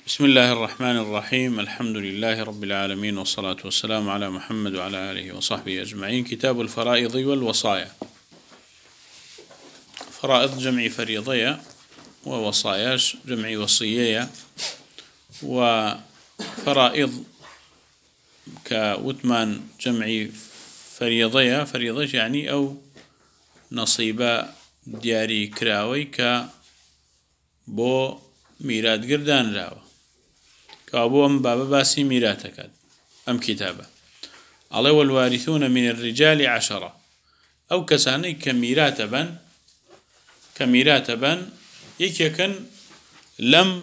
بسم الله الرحمن الرحيم الحمد لله رب العالمين والصلاة والسلام على محمد وعلى آله وصحبه أجمعين. كتاب الفرائض والوصايا. فرائض جمع فريضية، ووصاياش جمع وصية. وفرائض كوتمان جمع فريضية يعني أو نصيبة دياري كراوي بو ميراد قردان راوة كابو أم بابا باسي ميراتك أم كتابة على والوارثون من الرجال 10 أو كساني كميراتبا يكيكن لم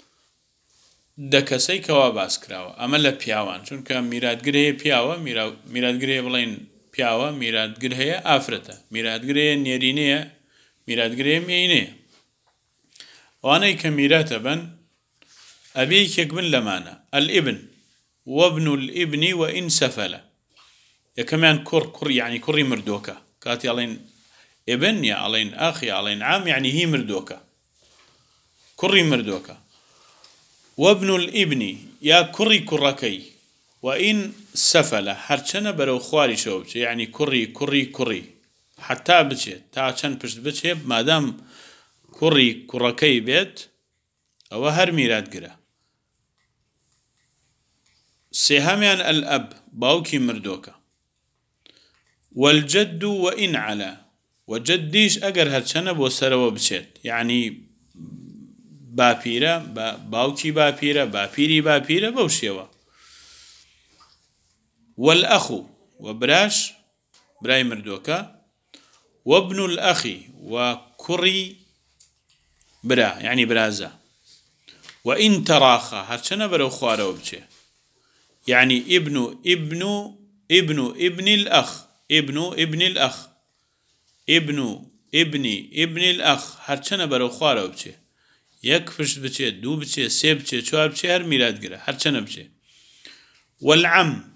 دكسي كواباس كراوة أما لبياوان شون كميرات قرهي بياوة ميرات قرهي بلين بياوة ميرات قرهي آفرته ميرات قرهي نيرينية ميرات قرهي مينية وأنا كميراتبا أبيك يقبل لمانا الابن وابن الابن وإن سفل يا كمان كر يعني كري مردوكا كاتي علين ابن يا علين أخي علين عام يعني هي مردوكا كري مردوكا وابن الابن يا كري كركي وإن سفل هرشنا برو خواري شوبش يعني كري حتى بتشي تاچن پشت بتشي مادام كري كركي بيت أو هر ميرات قرأ سهميان الأب باوكي مردوكا والجد وإن على وجديش أجر هرشنا بوسروا بشيت يعني باپيرا باوكي باپيري بوشيوا والأخو وبراش براي مردوكا وابن الأخي وكري برا يعني برازا وإن تراخى هرشنا برو خوارو بشي يعني ابن الأخ ابن الأخ هرچنه برو خواره بچه یک فشت بچه دو بچه سه بچه چوار بچه هر میراد گره هرچنه بچه والعم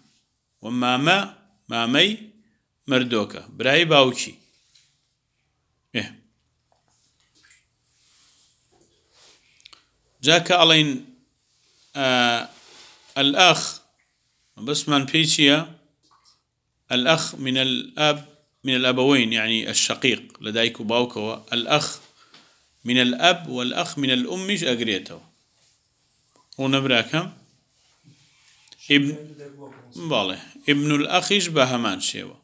مامي مردوكا براي باوكي جاك علين الأخ بس من بيشيا الأخ من الأبوين يعني الشقيق لديك باوكو الأخ من الأب والأخ من الأم مش أجريته ونبراكم ابن الأخ يشبه همان شيوا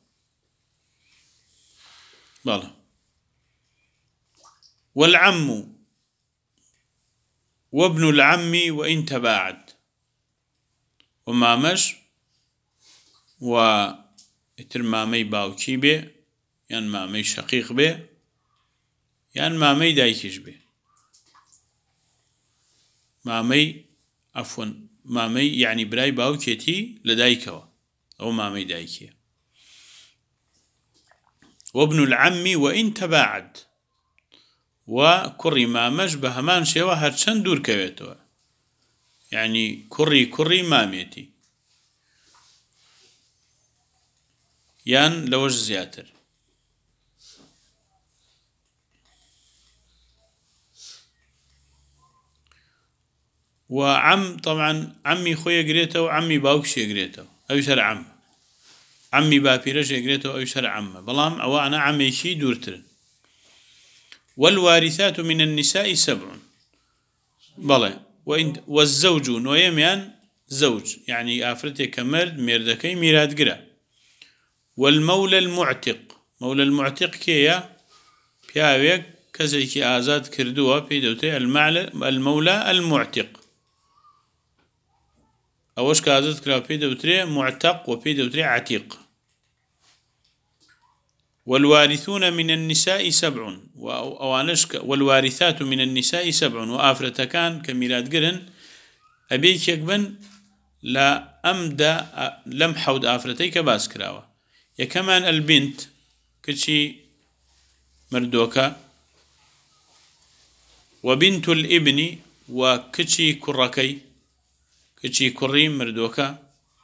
بالله والعم وابن العم وإن تباعد ومامش وإتر مامي باوكي بي يعني مامي شقيق بي يعني مامي دايكيش بي مامي يعني براي باوكيتي لدايكوا أو مامي دايكي وابن العم وإن تباعد وكري مامش بهمان شوا هرشن دور كويتوا يعني كري ماميتي يان لوش زياتر وعم طبعا عمي خويا قريته وعمي باوكشي قريته أو شر عمي بابيرش قريته أو شر عمه بلام أو أنا عمي شي دورترن والوارثات من النساء 7 بلى والزوج نويميان زوج يعني آفرته كمرد ميردكي ميراد قرأ والمولى المعتق كيا بياويك كزيكي آزاد كردوها بيدوتي المولى المعتق أوش كآزاد كرا بيدوتري معتق وبيدوتري عتيق والوارثون من النساء 7 والوارثات من النساء 7 وآفرته كان كميراد قرن أبيك يقبن لا أمدا لم حود آفرتي كباس كراوة يا كمان البنت كشي مردوكا وبنت الابن وكشي كركي كشي كري مردوكا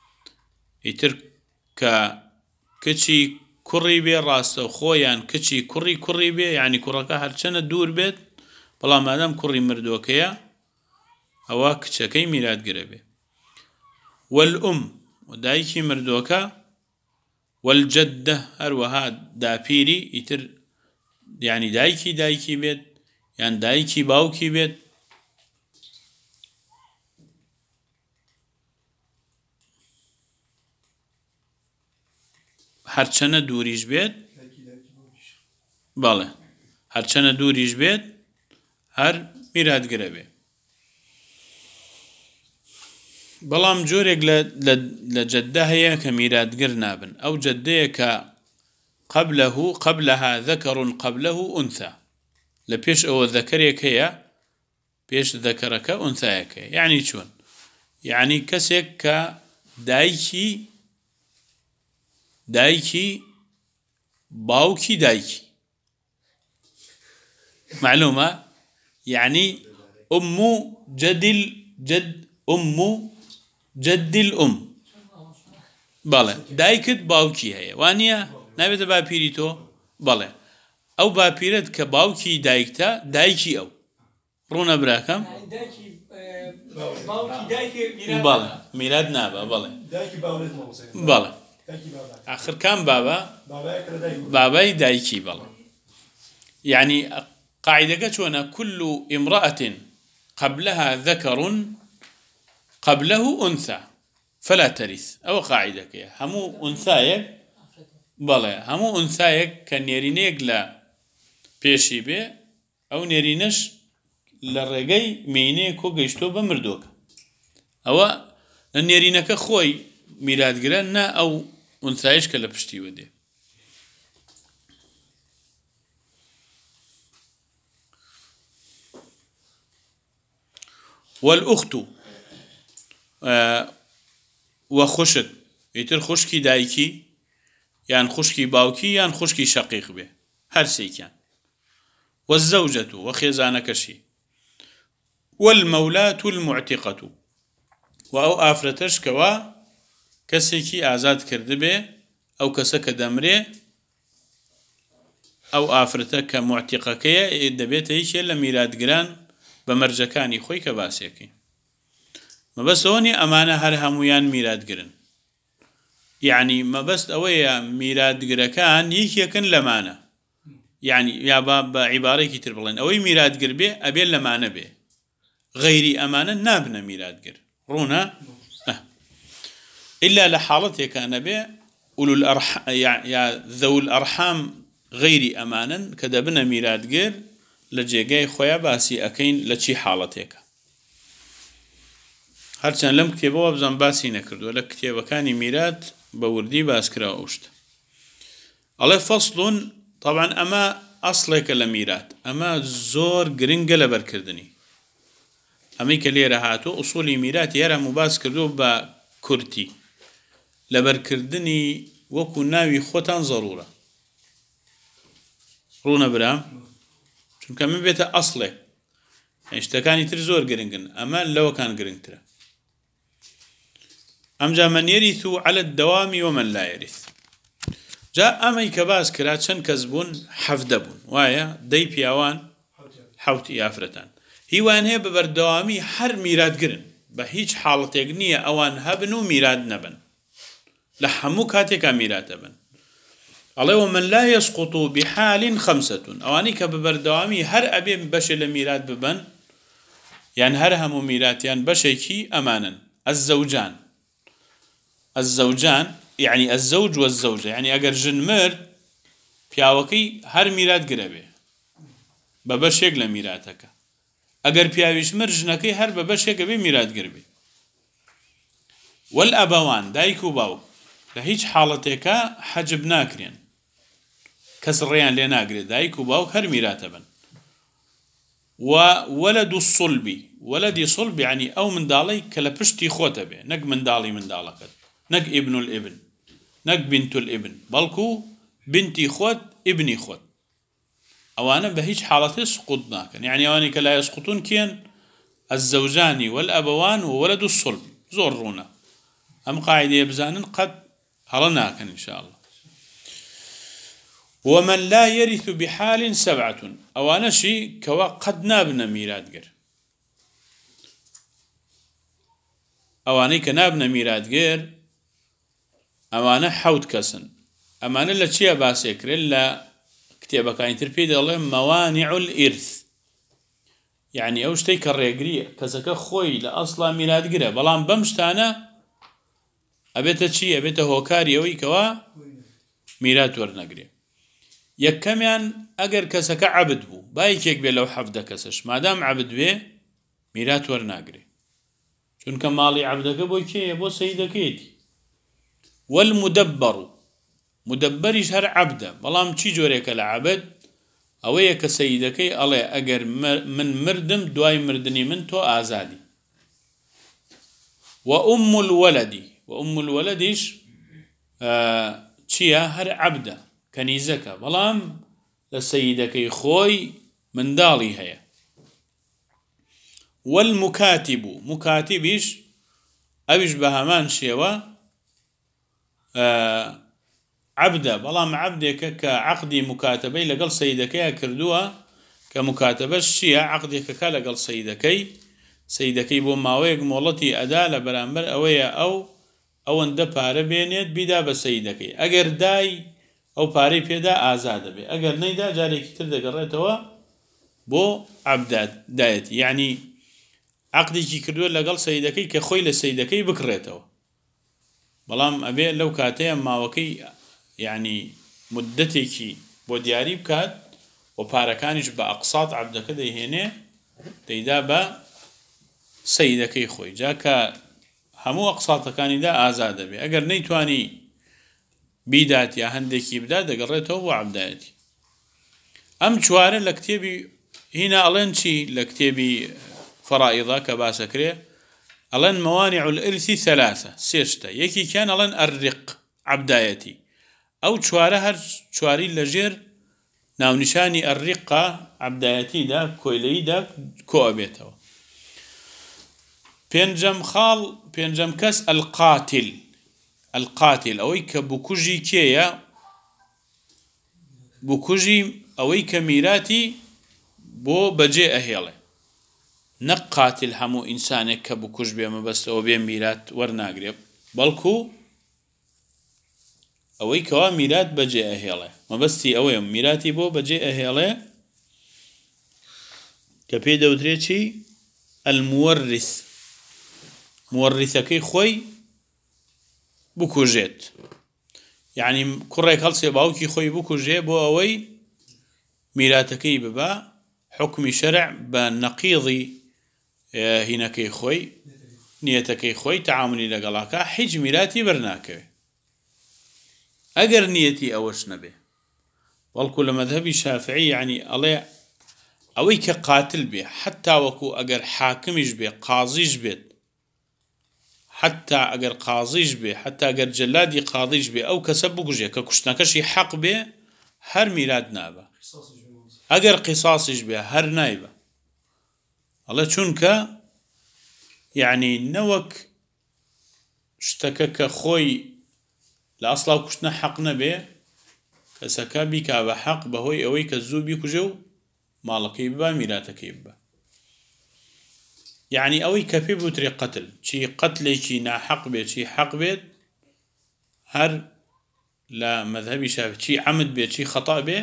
يترك كشي كري بي راسه خويان كشي كري بي يعني كركا هرشنا دور بيت بلا مادام كري مردوكيا ئەوە کچەکەی میراتگرە بێ والأم ودایکی مردووەکە والجدة هەروەها داپیری ئیتر یعنی دایکی بێت یان دایکی باوکی بێت هەرچەنە دووریش بێت بەڵێ هەرچەنە دووریش بێت هەر میراتگرە بێ بەڵام جۆرێک لە جەددە هەیە کە میراتگر نابن ئەو جەددەیە کە قبلها ذكر قبله أنثى لبيش أو ذكريك هي بيش ذكرك أنثاك يعني شون يعني كسك دايكي باوكي دايكي معلومة يعني أم جد الأم بله دايكت باوكي هي وانيا نبيت باپیری بله او باپیرت که باوکی دایکتا دایکی او رونا براکم بله میراد نابا بله بله آخر كان باباي دايكي بله يعني قاعدة كتونا كل امرأة قبلها ذكر قبله أنثى فلا ترث أو قاعدة كي همو أنثايك بەڵێ هەموو ئونسایەک کە نێرینەیەک لە پێشی بێ ئەو نێرینەش لە ڕێگەی مێینەیە کۆ گەیشتۆ بە مردووەکە ئەوە لە نێرینەکە خۆی میراتگرە نا ئەو ئونسایش کە لە پشتیوە دێ والأخت وخشك يتر خشكي دايكي يان خشكي باوكي يان خشكي شقيق به هر سيكان والزوجة وخيزانكشي والمولاة المعتقة وأو آفرتش كوا كسيكي آزاد كردبه أو كسك دمري أو آفرتك معتقكية دبيت هيك لميراد جران بمرجكاني خوي كباسيكي ما بس هوني أمانة هر همويان ميراد جرن يعني ما بس أويا ميراد جركان يكن لمانة يعني يا باب عبارة كتير بلين أوي ميراد جربي أبي لمانة به غيري أمانة نابنا ميراد جر رونا إلا لحالته كان به أولو الأرحام يا ذو الأرحام غيري أمانا كدبنا ميراد جر لجيجاي خويا باسي أكين لشي حالتك هرچند لم كتابه وابزان باسي نكردو ولا كتابه كاني ميراد بوردي باسكرا أوشت على فصل طبعا أما أصلك لميراد أما زور جرينج لبركردني أمي كليرة هاتو أصولي ميراد يرى مباس كردو بكرتي لبركردني وكو ناوي خوتان ضرورة رونا برام چونك من بيتا أصلك يعني اشتكاني تر زور جرينجن أما لو كان جرينج ترى أمجا من يرث على الدوام ومن لا يرث جاء أمي كباس كراتشن كزبون حفدبون وايا دي بياوان حوت يافرتان هيوان هي ببردوامي حر ميراد قرن بهيج حالة يقنية أوان هبنو ميراد نبن لحمو كاتيكا ميراد بن الله ومن لا يسقط بحال 5 أواني كببردوامي هر أبي بشل ميراد ببن يعني هر همو ميراد يعني بشيكي أمانا الزوجان يعني الزوج والزوجة يعني أجر جن مرد بياوكي هر ميراد قربه ببشيك لميراتك أجر بياويش مرجنكي هر ببشيك بميراد قربه والأبوان دايكو باو لهيج حالتك حجب ناكرين كسريان لناقري دايكو باو هر ميراتبن وولد الصلب ولدي صلب يعني أو من دالي كلبشتي خوتبه نق من دالي من دالك نق ابن الابن نق بنت الابن بلكو بنتي خوت ابني خوت أوانا بهيج حالته سقطنا يعني أواني كلا يسقطون كين الزوجان والأبوان وولد الصلب زورونا أم قاعدة يبزانن قد هلناك إن شاء الله ومن لا يرث بحال 7 أوانا شي كوا قد نابنا ميراد قر ئەوانەی کە نابنە میراتگەر ئەوانە حەوت کەسن ئەمانە لە چییە باسێکرێت لە کتێبەکانی تر پێی دەڵێ مەوانع الئرث یعنی ئەو شتەی کە ڕێگریە کەسەکە خۆی لە ئەسڵا میراتگرە بەڵام بەم شتانە ئەبێتە چی ئەبێتە هۆکاری ئەوەی کەوا میرات وەرنەگرێ یەکەمیان ئەگەر کەسەکە عەبد بوو با یەکێک بێ لەو حەفدە کەسەش مادام عەبد بێ میرات وەرناگرێ چونکە ماڵی عەبدەکە بۆ کێیە بۆ سەیدەکەیەتی والمدبر مدبریش هەر عەبدە بەڵام چی جۆرێکە لە عەبد ئەوەیە کە سەیدەکەی ئەڵێ ئەگەر من مردم دوای مردنی من تۆ ئازادی وأم الولد وأم الولدش چییە هەر عەبدە کەنیزەکە بەڵام لە سەیدەکەی خۆی منداڵی هەیە والمكاتب مكاتبش ئەویش بە هەمان شێوە عەبدە بەڵام عەبدێکە کە عەقدی مکاتبەی لەگەڵ سەیدەکەیە کردووە کە مکاتبەش چییە عەقدێکەکە لەگەڵ سەیدەکەی بۆ ماوەیەک مۆڵەتی ئەدا لە بەرامبەر ئەوەیە ئەوەندە پارە بێنێت بیدا بە سەیدەکەی ئەگەر دای ئەو پارەی پێدا ئازادە بێ ئەگەر نەیدا جارێکی تر دەگەڕێتەوە بۆ عەبدایەتی یعنی عەقدێکی کردووە لەگەڵ سەیدەکەی کە خۆی لە سەیدەکەی بکڕێتەوە بەڵام ئەبێ لەو کاتەیە ماوەکەی یعنی مدەتێکی بۆ دیاری بکات و پارەکانیش بە ئەقساط عەبدەکە دەیهێنێ دەیدا بە سەیدەکەی خۆی جاکە هەموو ئەقساطەکانیدا ئازادە بێ ئەگەر نەیتوانی بیدات یا هەندێکی بدا دەگەڕێتەوە بۆ عەبدایەتی ئەم چوارە لە کتێبی هینا ئەڵێن چی لە کتێبی فەرائیضا کە باسەکرێ ئەڵێن موانع الإرث ثلاثة سێشتە یەکێکیان ئەڵێن الرق عەبدایەتی ئەو چوارە هەر چواری لەژێر ناونیشانی الرقە عەبدایەتیدا کۆیلەییدا کۆ ئەبێتەوە پێنجەم کەس القاتل ئەوەی کە بکوژی کێیە بکوژی ئەوەی کە میراتی بۆ بەجێ ئەهێڵێ نەک قاتل هەموو ئینسانێک کە بکوژ بێ مەبەستەوە بێ میرات وەرناگرێ بەڵکو ئەوەی کەوا میرات بەجێ ئەهێڵێ مەبەستی ئەوەیە میراتی بۆ بەجێ ئەهێڵێ کە پێی دەوترێت چی المورث مورثەکەی خۆی بکوژێت یعنی کوڕێک هەڵسێ باوکی خۆی بکوژێ بۆ ئەوەی میراتەکەی ببا حکمی شەرع بە نەقیضی هینەکەی خۆی نیەتەکەی خۆی تەعاملی لەگەڵاکە هیچ میراتی بەرناکەوێ ئەگەر نیەتی ئەوەش نەبێ بەڵکو لە مەذهبی شافعی یعنی ئەڵێ ئەوەی کە قاتل بێ حتا وەکو ئەگەر حاکمیش بێ قازیش بێت حتا ئەگەر قازیش بێ حتا ئەگەر جەلادی قاضیش بێ ئەو کەسە بکوژێ کە کوشتنەکەشی حەق بێ هەر میرات نابە ئەگەر قیساسیش بێ هەر نایبە ئەڵێ چونکە یعنی نەوەک شتەکە کە خۆی لە ئەسڵا کوشتنە حەق نەبێ کەسەکە بیکا بە حەق بەهۆی ئەوەی کە زوو بیکوژێ و ماڵەکەی ببا میراتەکەی ببە یعنی ئەوەی کە پێ بوترێ قەتل چی قەتلێکی ناحەق بێت چی حەق بێت هەر لە مەذهبی شافعی چی عەمد بێت چی خەتا بێ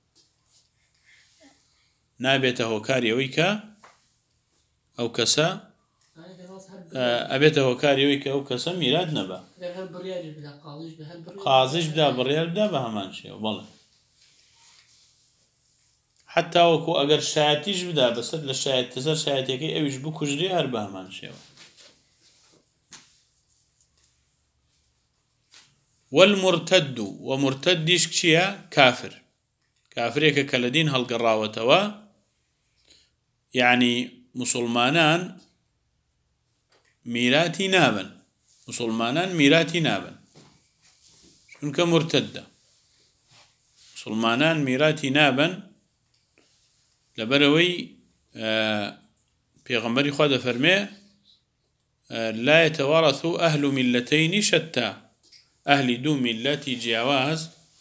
نابێتە هۆکاری ئەوەی کە ئەو کەسە ئەبێتە هۆکاری ئەوەی کە ئەو کەسە میرات نەبا قازیش بدا بڕیار بدا بە هەمان شێوە بەڵێ حتا وەکو ئەگەر شایەتیش بدا بەسەر لە شایەتەکەی شایەتەکەی ئەویش بکوژرێ هەر بە هەمان شێوە والمرتد ومرتدیش چییە کافر کافرێکە کە لە دین هەڵگەڕاوەتەوە یعنی مسلمانان میراتی نابن چونکە مرتدە مسلمانان میراتی نابن لەبەرەوەی پێغەمبەری خوا دەفەرمێ لا يتوارث أهل ملتين شتى أهل دو ملتی جیاواز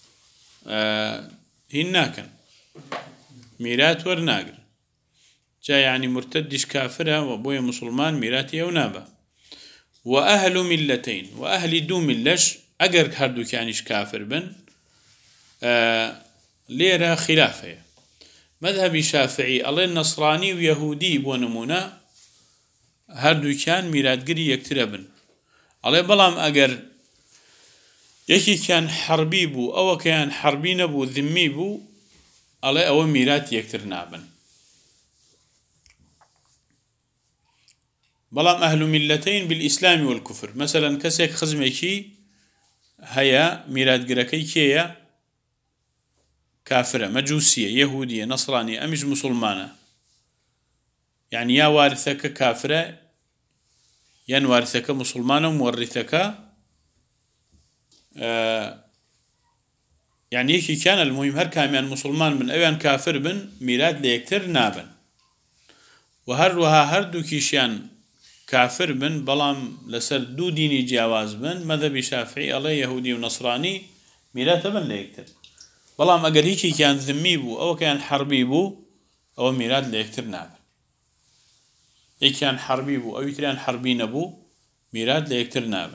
هین ناکەن میرات وەرناگرن جا یعنی مرتدیش کافرە و بۆیە مسلمان میراتی ئەو نابە وأهل ملتين وأهل دو ملش أجر هردو كانش كافر بن ليرة خلافه مذهب شافعي الله النصراني ويهودي بونمونا هردو كان ميلادقري يكتربن الله بلام أجر يكي كان حربي بو أو كان حربي نبو ذمي بو الله أو ميلاد يكتر نابن بلام أهل ملتين بالإسلام والكفر مثلا كسيك خزمكي هيا ميلاد قركي كيا كافرة مجوسية يهودية نصرانية أمش مسلمانة يعني يا وارثك كافرة ين وارثك مسلمانة ومورثك يعني يكي كان المهم هر كاميان مسلمان من أيان كافر بن ميلاد ليكتر نابن وهروها هردو كيشيان كافر بن بلام لسر دو ديني جواز بن مذهب شافعي الله يهودي ونصراني ميلاد بن ليكتر بلام اگر هيكي كان ذمي بو او كان حربي بو او ميلاد ليكتر نابن اي كان حربي بو او يتريان حربي نبو ميلاد ليكتر نابن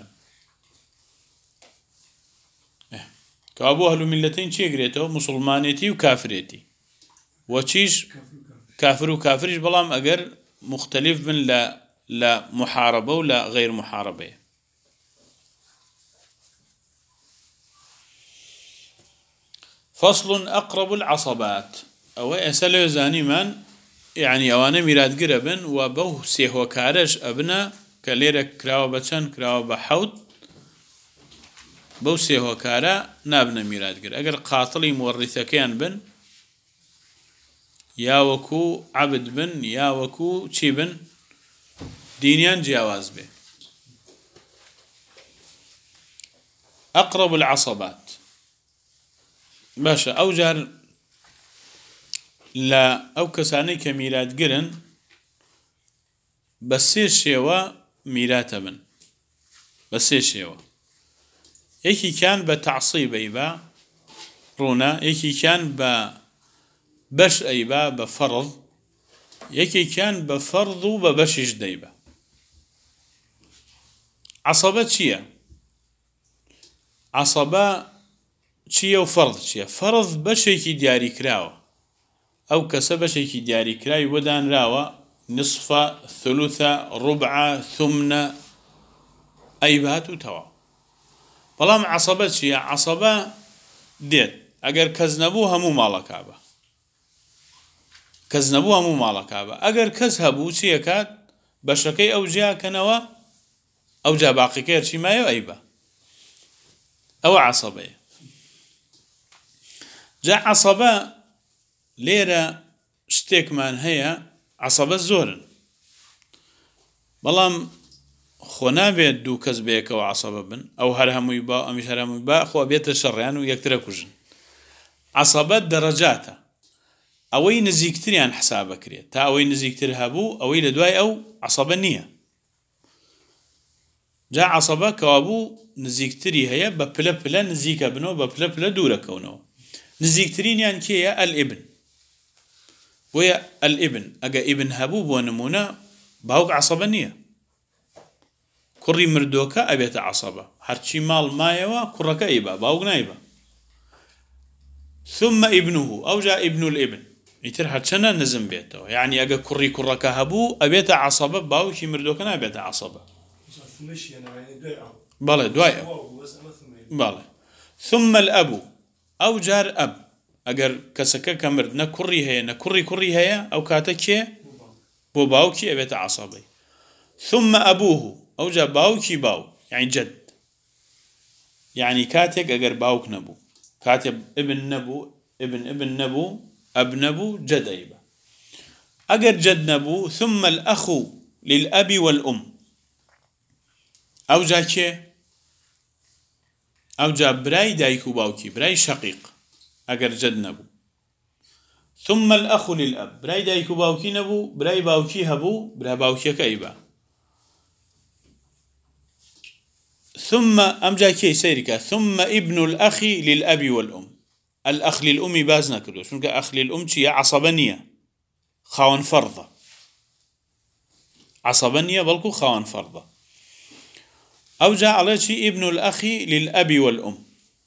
كابو أهل ملتين چي قريتو مسلمانيتي وكافريتي وچيش كافر وكافريش بلام اگر مختلف بن لا محاربة ولا غير محاربة فصل أقرب العصبات أو أسألوا زاني من يعني أوانا ميراد قربن وبوه سيهو كارج أبنا كليرة كراوة بچن كراوة بحوت بو سيهو كارا نابنا ميراد قرب أقر قاتلي مورثكيان بن يا وكو عبد بن يا وكو چي بن دينيان جواز به أقرب العصبات باشا أو جار لا أو كساني كميلاد قرن بسير شيوا ميلاتا بن بسير شيوا يكي كان بتعصيب أيبا رونا يكي كان بش أيبا بفرض يكي كان بفرض وببشش ديبا عصبة چيا عصبة چيا وفرض چيا فرض بشيكي دياري كراوة أو كسبشيكي دياري كراي ودان راوة نصف ثلثة ربع ثمن أيبات وتوا بلام عصبة چيا عصبة ديت أجر كزنبو همو مالكابة كزنبو همو مالكابة أجر كزهبو چيا كات بشكي أو جا كنوا أو جا باقي كير شي ما يأيبا أو عصبة جاء عصبة ليرة شتيك من هي عصبة زورن بلام خونا بيت دو كز بيك أو عصبة بن أو هرهم يبا أو مش هرهم يبا خو بيت الشريان ويكتركوجن عصبة درجاتها أوي نزيكتري عن حسابك ريت تا أوي نزيكتري هابو أوي لدواي أو عصبة نية جاء عصبة كوابو نزيكتري هي ببلا بلا نزيك ابنو ببلا بلا دورة كونه نزيكترين يعني كيا الابن ويا الابن أجا ابن هبوب ونمونا باوك عصبانية كري مردوكا أبيت عصبة هرشي مال مايوا كرك إيبا باوك نايبا ثم ابنه أو جاء ابن الابن يتر هرشنا نزم بيته يعني أجا كري كرك هبو أبيت عصبة باوك مردوكا أبيت عصبة بله دواي بله ثم الأبو أو جار أب أجر كسكة كمرد نكري هي نكري هي أو كاتكي بو باوكي أبيت عصبي ثم أبوه أو جا باوكي باو يعني جد يعني كاتك أجر باوك نبو كاتب ابن نبو ابن نبو أب نبو جد أيبا أجر جد نبو ثم الأخ للأب والأم أو جا كي أو جا براي دايكو باوكي براي شقيق أجر جد نبو ثم الأخ للأب براي دايكو باوكي نبو براي باوكي هبو برا باوكي كايبا ثم أمجا كي سيركا ثم ابن الأخ للأب والأم الأخ للأم بازنا كدو شنك أخ للأم تي عصبانية خاون فرضة عصبانية بلكو خاون فرضة أو جاء على شي ابن الأخ للأب والأم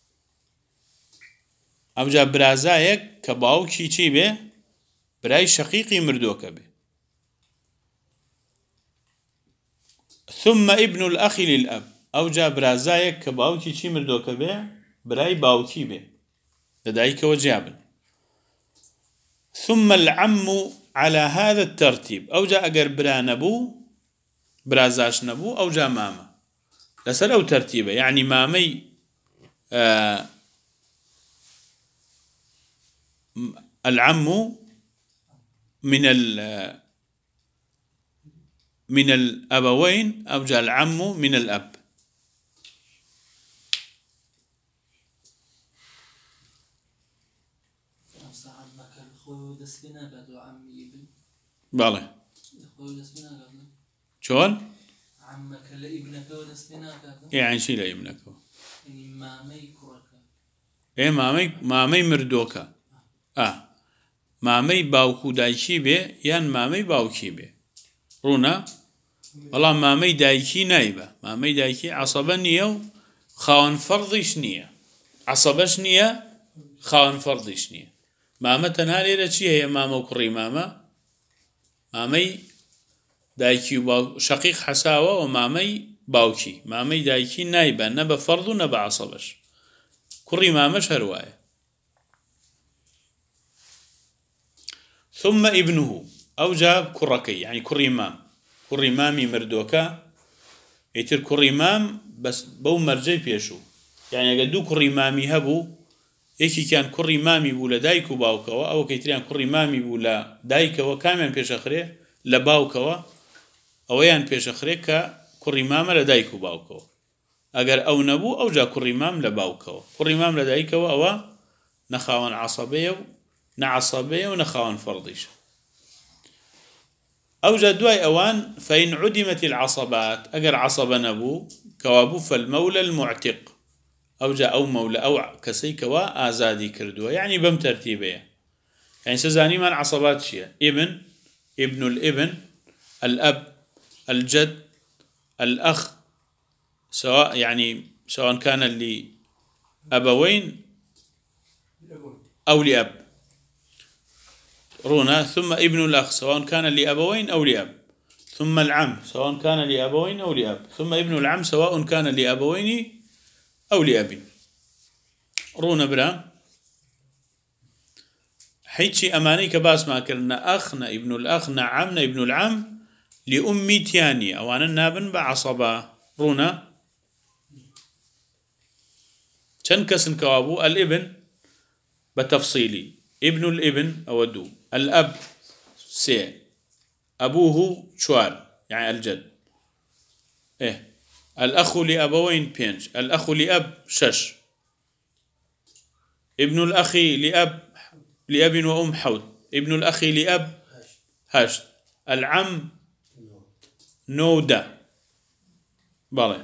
أو جاء برازايك كباوكي شي به براي شقيقي مردوك به ثم ابن الأخ للأب أو جاء برازايك كباوكي شي مردوك به براي باوكي به لدايك وجابن ثم العم على هذا الترتيب أو جاء أجر برا نبو برازاش نبو أو جاء ماما لسر أو ترتيبه يعني مامي العم من الأبوين أو جاء العم من الأب بالله شون؟ عمك لابنك ودسبناك يعني شي لابنك يعني مامي كرك إيه مامي مردوكا مامي باوكو دايشي به يان مامي باوكي به رونا والله مامي دايشي نايبة مامي دايشي عصبة نية خاون فرضيش نية عصبش نية خاون فرضيش نية ماما تنها ليلة شي هي ماما وكري مامي دايكي وباو شقيق حساوة ومامي باوكي مامي دايكي نايبة نبا فرض ونبا عصبش كري مامش هرواية ثم ابنه أو جاب كركي يعني كري مامي مردوكا يتر كري مام بس بو مرجي بيشو يعني قدو كري مامي هبو يكي كان كري مامي بولا دايكو باوكوا أو كيتريان كري مامي بولا دايكوا كامل بيش أخريه لباوكوا أويان بيش أخريه كري ماما لدايكو باوكوا أجر أو نبو أو جا كري مام لباوكوا كري مام لدايكوا أو نخاون عصبية نعصبية ونخاون فرضيش أو جا دواي أوان فإن عدمت العصبات أجر عصب نبو كوابو فالمولى المعتق أو جاء أو مولى أو كسيكوا آزادي كردوا يعني بم ترتيبه يعني سزاني من عصبات شيء ابن الابن الأب الجد الأخ سواء كان لأبوين أو لأب رونا ثم ابن الأخ سواء كان لأبوين أو لأب ثم العم سواء كان لأبوين أو لأب ثم ابن العم سواء كان لأبوين أو لأب رونا برا حيتشي أماني كباس ما كرنا أخنا ابن الأخنا عمنا ابن العم لأمي تياني أو أنا نابن بعصبة رونا شنكسن كوابو الابن بتفصيلي ابن الابن أودو الأب سي أبوه شوار يعني الجد الأخ لأبوين بينج الأخ لأب شش ابن الأخ لأب وأم حوت ابن الأخ لأب هشت العم نودا بالله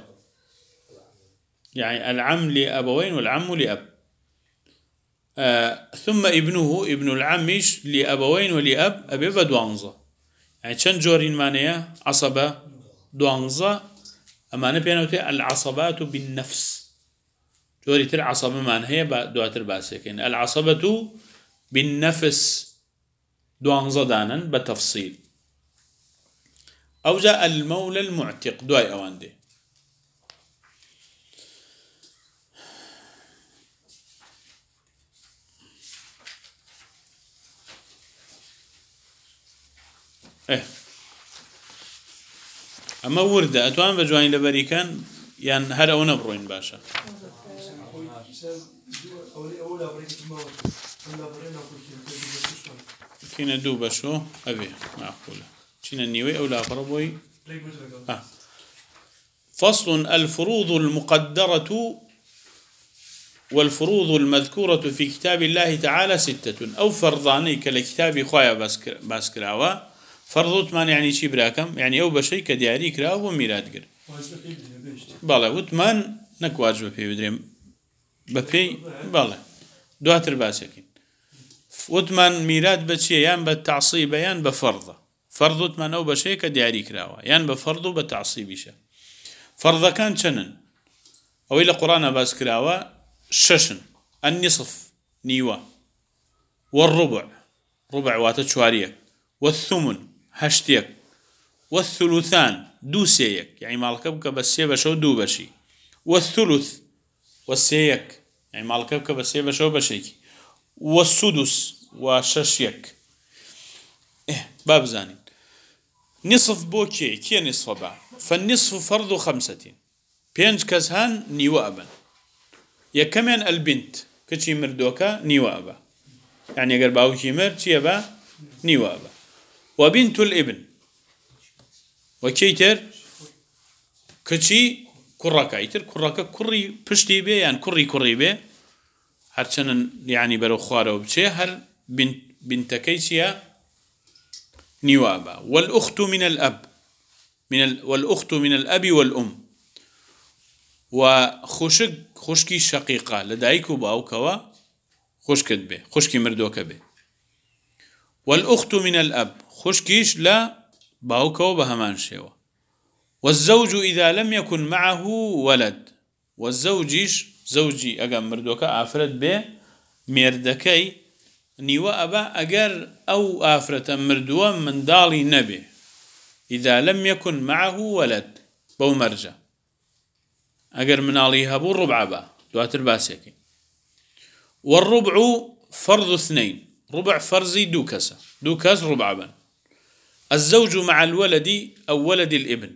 يعني العم لأبوين والعم لأب ثم ابن العمش لأبوين ولأب أبي بدوانزة يعني شن جورين مانية عصبة دوانزة أما نبينوتي العصبات بالنفس جوري تر عصبة معنى هي دواتر باسكين العصبة بالنفس دوانزة دانا بتفصيل أو جاء المولى المعتق دواي أوان دي أما وردة أتوان بجواني لبريكان يعني هذا أو نبروين باشا كنا دوبا شو أبي معقولة كنا النيوي أو لا فربوي فصل الفروض المقدرة والفروض المذكورة في كتاب الله تعالى 6 أو فرضاني كالكتاب خوايا باسكراوا فرضوت مان يعني شي براكم يعني أو بشي كدياري كراو وميراد قر بالله وثمان نكواجب في بدريم بفي بالله دواتر باسكين وثمان ميراد بشي يان بالتعصيب يان بفرضه فرضوت من أو بشي كدياري كراوا يان بفرضه بالتعصيب شا فرض كان شنن أو إلى قرآن باس كراوة ششن النصف نيوة والربع ربع واتت شواريك والثمن هشتيك والثلثان دوسيك يعني مالكبك بس بشو دو بشي والثلث والسيك يعني مالكبك بس بشو بشيك والسدس وششيك باب زاني نصف بوكي كي نصف با فالنصف فرض 5 بينج كسهان نيوة أبا يكمن البنت كتشي مردوكا نيوة أبا يعني أقر باوكي مر تي أبا نيوة أبا وبنت الابن وكيتر كتشي كراكا يتر كراكا كري بشتي بي يعني كري بي هرچنن يعني برو خوارو بچه هر بنتكي سيا نيوة أبا والأخت من الأب والأخت من الأب والأم وخشكي شقيقة لدايكو باوكوا خشكت به خشكي مردوك به والأخت من الأب خشكيش لا باوكوا بهمان شيوا والزوج إذا لم يكن معه ولد والزوجيش زوجي أقام مردوكا آفرت به مردكي نيوا أبا أجر أو آفرة مردوا من دالي نبي إذا لم يكن معه ولد بو مرجع أجر من عليها بو ربع با دواتر باسيكي والربع فرض 2 ربع فرزي دوكاس ربع بن الزوج مع الولد أو ولد الابن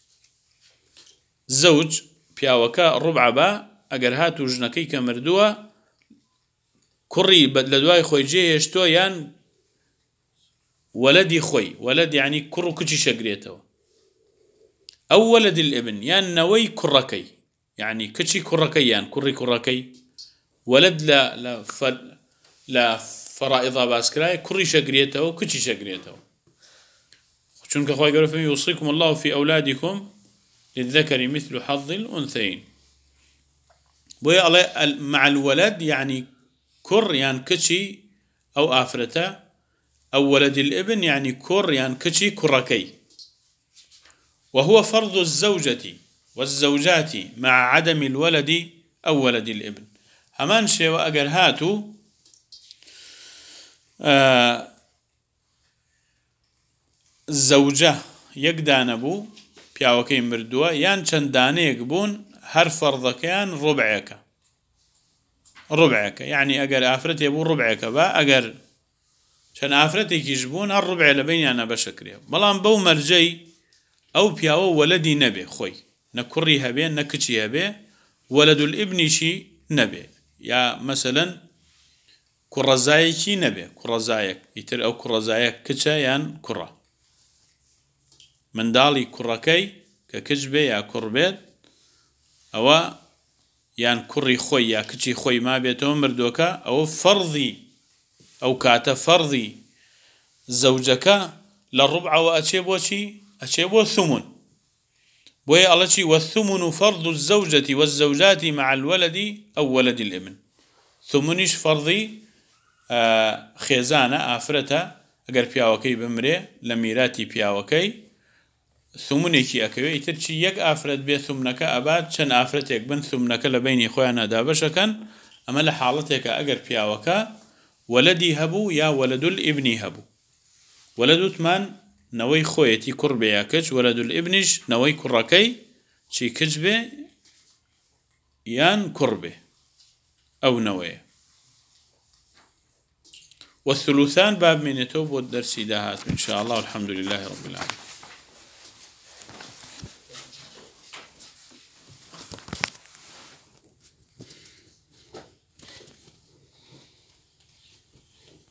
زوج بياوكا ربع با أجر هاتو جنكي كمردوا كري بدلدواي خوي جي يشتو يان ولدي خوي ولد يعني كرو كتشي شقريتو أو ولد الابن يان نوي كركي يعني كتشي كركي يان كركي ولد لا فرائض باسكراي كري شقريتو كتشي شقريتو شنك أخوي قالوا فيهم يوصيكم الله في أولادكم للذكر مثل حظ الأنثيين بويا الله مع الولد يعني كر يعني كتشي أو آفرته أو ولد الابن يعني كر يعني كتشي كركي وهو فرض الزوجة والزوجات مع عدم الولد أو ولد الابن همان شيء وأجر هاتو الزوجة يقدان أبو بياوكي مردوا يان چندانه يقبون هر فرضك يان ربعك يعني أجر آفرت يبون ربعك با أجر شان آفرتك يجبون هر ربع لبين أنا بشكريه بلان بو مرجي أو بياو ولدي نبي خوي نكري هبي نكتشي هبي ولد الابن شي نبي يا مثلا كرزايكي نبي كرزايك يتر أو كرزايك كتشا يان كرة من دالي كركي ككجبه يا كربيت أو يان كري خوي يا كتشي خوي ما بيتهم مردوكا أو فرضي أو كاتا فرضي زوجك للربع وأتشيبو الثمن بوي الله شي والثمن فرض الزوجة والزوجات مع الولد أو ولد الابن ثمنش فرضي خيزانة آفرتها أجر بياوكي بمري لميراتي بياوكي ثمنكي أكوي ترشي يك آفرت بي ثمنك أباد شن آفرتك بن ثمنك لبيني خوينا دابشكن أما لحالتك أجر بياوكا ولدي هبو يا ولد الابن هبو ولد تمان نوي خويتي كربي يا كج ولد الابنش نوي كركي شي كجبه يان كربه أو نوي والثلثان باب من يتوب والدرس داهات إن شاء الله والحمد لله رب العالمين.